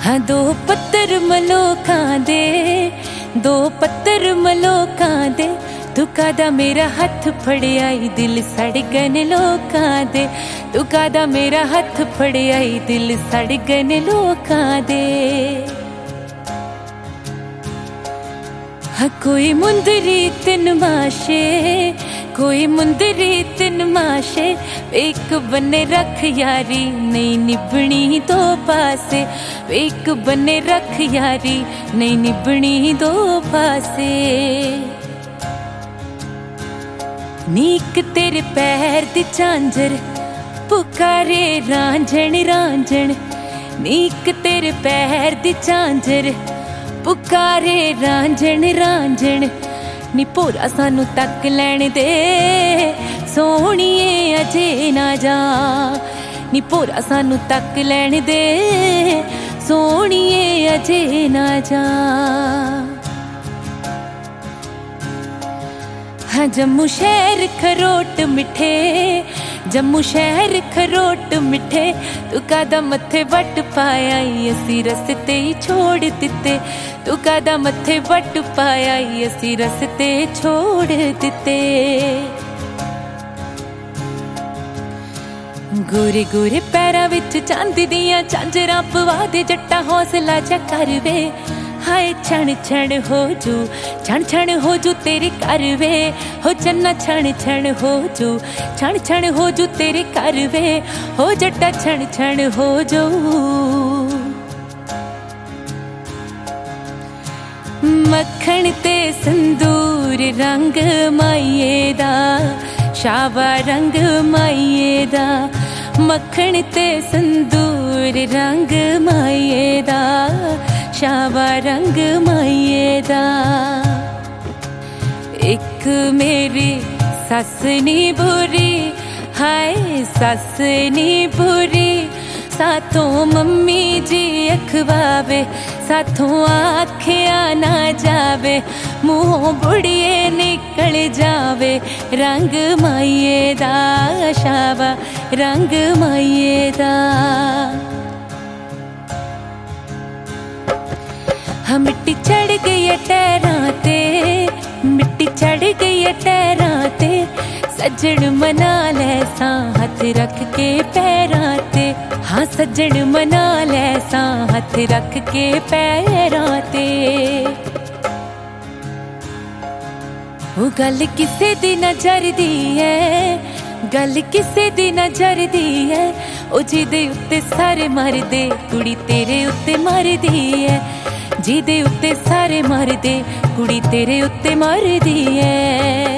हाँ दो पत्थर मलोकां दे, दो पत्थर मलोकां दे, तू कादा मेरा हथ फड़ियाई दिल सड़ गए ने लोकां दे, तू कादा मेरा हथ फड़ियाई दिल सड़ गए ने लोकां दे। हाँ कोई मुंदरी तिन माशे, कोई मुंदरी तिन माशे, एक बन्ने रख यारी नहीं निभनी दो पासे, एक बन्ने रख यारी नहीं निभनी दो पासे। नीक तेरे पैर दी झांझर पुकारे रांझण रांझण, नीक तेरे पैर दी झांझर पुकारे रांझण रांझण। नी भोरा सानू तक लैण दे सोहणीए अजे ना जा, नी भोरा सानू तक लैण दे सोहणीए अजे ना जा। हाँ जम्मू शहर खरोट मिठे, जम्मू शहर खरोट मिठे, तू कादा मत्थे वट पाया असी रस्ते ही छोड़ दिते, तू कादा मत्थे वट पाया असी रस्ते छोड़ दिते। गोरे गोरे पैरां विच चांदी दियां झांजरां पवा दे जट्टा हौसला जा कर वे, हाय छण छण हो जू, छण छण हो जू तेरे घर वे, हो चन्ना छण छण हो जू, छण छण हो जू तेरे घर वे, हो जट्टा छण छण हो जू। मक्खण ते संदूर रंग माइये दा, शावा रंग माइये दा, मक्खण ते संदूर रंग माइये दा, शावा रंग माइये दा। एक मेरी सस नी बुरी, हाय सस नी बुरी, साथों मम्मी जी अखवावे, साथों आखिया ना जावे, मुँहों बुढ़िए निकल जावे, रंग माइये दा, शावा रंग माइये दा। हाँ मिट्टी चढ़ गई है टैरां ते, मिट्टी चढ़ गई है टैरां ते, सज्जन मना ले सा हथ रख के पैरां ते, हाँ सज्जन मना ले सा हथ रख के पैरां ते। वो गल किसे दी नजर दी है, गल किसे दी नजर दी है, ओ जिदे उत्ते सारे मरदे कुड़ी तेरे उत्ते मरदी है, जिदे उत्ते सारे मरदे कुड़ी तेरे उत्ते मरदी है।